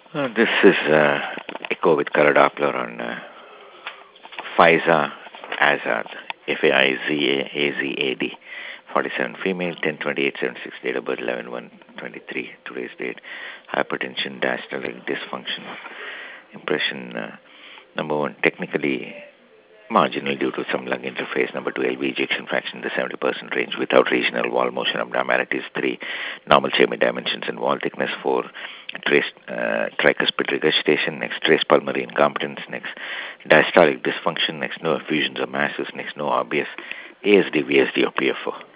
This is Echo with color Doppler on Faiza Azad, Faizazad, 47, female, 10/28/76, date of birth 11/1/23, today's date, hypertension, diastolic dysfunction, impression, number one, technically marginal due to some lung interface. Number two, LV ejection fraction in the 70% range without regional wall motion. Abnormalities. Three, normal chamber dimensions and wall thickness. Four, tricuspid regurgitation. Next, trace pulmonary incompetence. Next, diastolic dysfunction. Next, no effusions or masses. Next, no obvious ASD, VSD or PFO.